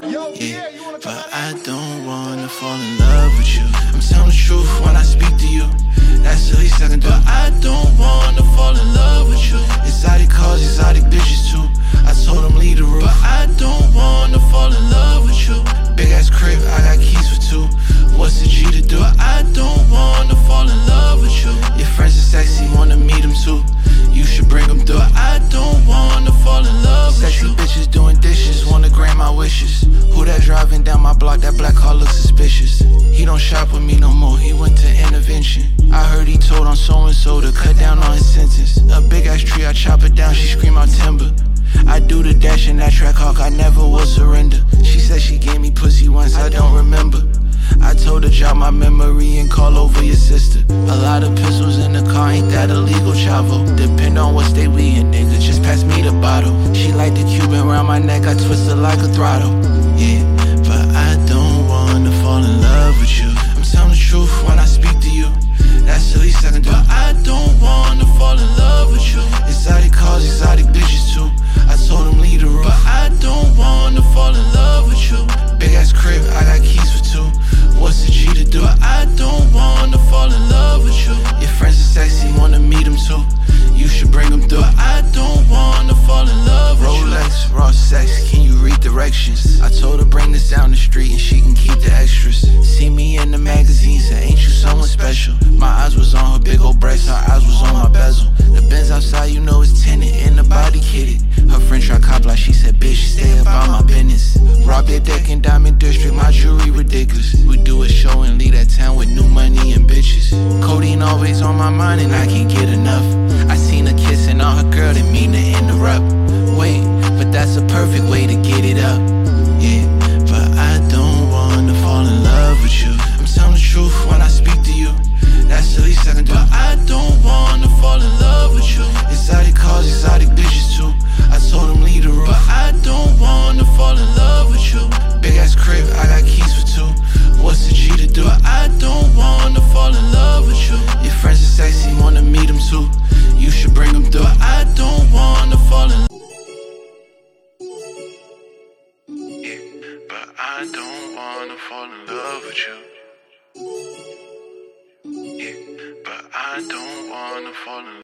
Yeah, but I don't wanna fall in love with you. I'm telling the truth when I speak to you. That's the least I can do. But I don't wanna fall in love with you. Exotic cars, exotic bitches too. I told them leave the roof. But I don't wanna fall in love with you. Big ass crib, I got keys for two. What's the G to do? But I don't wanna fall in love with you. Your friends are sexy, wanna meet them too. You should bring them through. But I don't wanna fall in love with you. Sexy bitches doing dishes, wanna grant my wishes. Who that driving down my block? That black car looks suspicious. He don't shop with me no more, he went to intervention. I heard he told on so-and-so to cut down on his sentence. A big ass tree, I chop it down, she scream out timber. I do the dash in that track hawk, I never will surrender. She said she gave me pussy once, I don't remember. I told her drop my memory and call over your sister. A lot of pistols in the car, ain't that illegal, chavo? Depend on what state we in, nigga, just pass me the bottle. She like the Cuban around my neck, I twist it like a throttle. Yeah, but I don't wanna fall in love with you. I'm telling the truth when I speak to you. That's the least I can do. But I don't wanna fall in love with you. Exotic cars, exotic bitches too. I told them leave the roof. But I don't wanna fall in love with you. Big ass crib, I got keys for two. What's the G to do? But I don't wanna fall in love with you. Your friends are sexy, wanna meet them too. You should bring them through. But I don't wanna fall in love with you. Rolex, raw sex, can you read directions? I told her bring this down the street and she can keep the extras. See me in the magazine, said ain't you someone special? My eyes was on her big old breast, her eyes was on my bezel. The Benz outside, you know it's tinted and the body kitted. Her friend tried cop like she said, bitch, stay about my business. Rob their deck in Diamond District, my jewelry ridiculous. We do a show and leave that town with new money and bitches. Codeine always on my mind and I can't get enough. I seen her kissing on her girl, didn't mean to interrupt. Wait, but that's a perfect way to get it up. Yeah, but I don't wanna fall in love with you. I'm telling the truth when I speak to you. That's the least I can do. But I don't wanna fall in love with you. Exotic cars, exotic bitches too. I told them leave the roof. But I don't wanna fall in love with you. Big ass crib, I got keys for two. What's the G to do? But I don't wanna fall in love with you. Your friends are sexy, wanna meet them too. You should bring them through. But I don't wanna fall in love. Yeah, but I don't wanna fall in love with you. Yeah, but I don't wanna fall in love.